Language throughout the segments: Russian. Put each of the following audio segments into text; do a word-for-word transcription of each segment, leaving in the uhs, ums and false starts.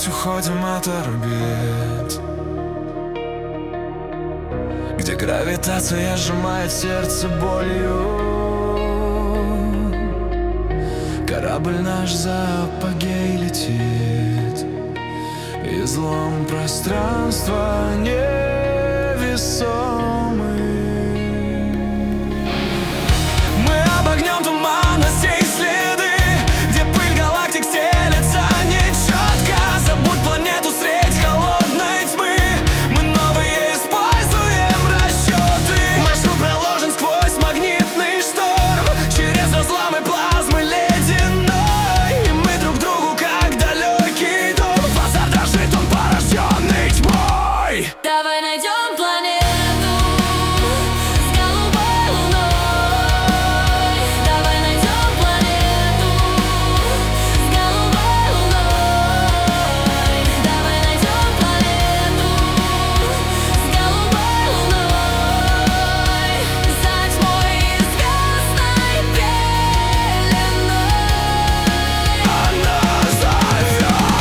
вновь уходим от орбит, где гравитация сжимает сердце болью. Корабль наш за апогей летит, излом пространства невесомый. Мы обогнем туманностей следы, где пыль галактик стелется нечетко. Забудь планету средь холодной тьмы, мы новые используем расчеты. Маршрут проложен сквозь магнитный шторм, через разломы плазмы ледяной. И мы друг другу как далекий дом, фасад дрожит, он порожденный тьмой. Давай найдем планету с голубой луной. Давай найдем планету с голубой луной. Давай найдем планету с голубой луной. За тьмой и звездной пеленой Она зовет.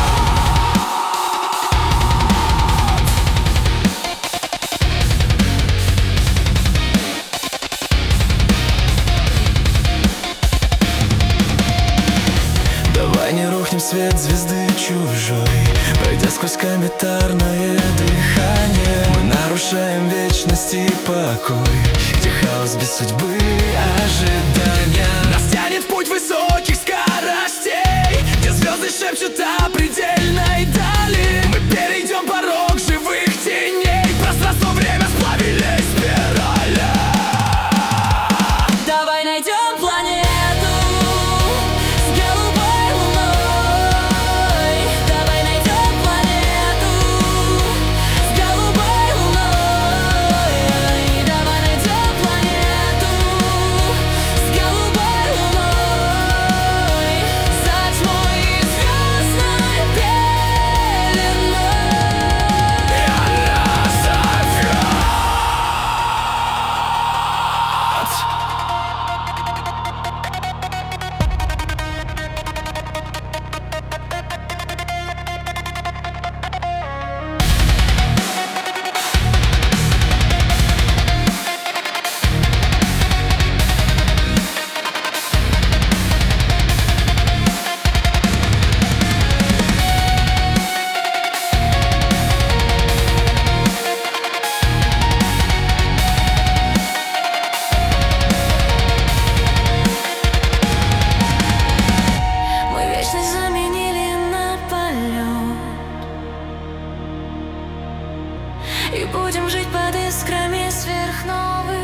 Давай не рухнем в свет звезды чужой, пройдя сквозь кометарное дыхание. Мы нарушаем вечность и покой, где хаос без судьбы ожидания. Нас тянет путь высоких скоростей, где звезды шепчут о предельной дали. Мы перейдем порог живых теней, пространство время сплавили спирали. Давай найдем планету с голубой луной. Давай найдем планету с голубой луной. Давай найдем планету с голубой луной. За тьмой и звездной пеленой. Она зовет. Мы вечность заменили на полет и будем жить под искрами сверхновых.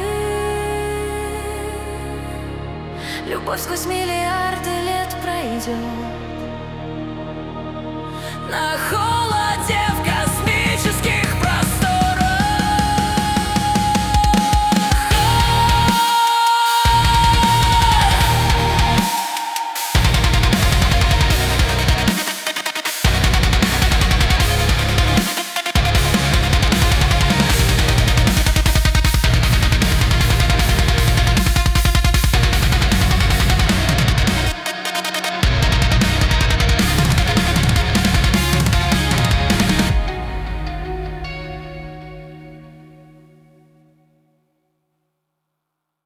Любовь сквозь миллиарды лет пройдет на холод.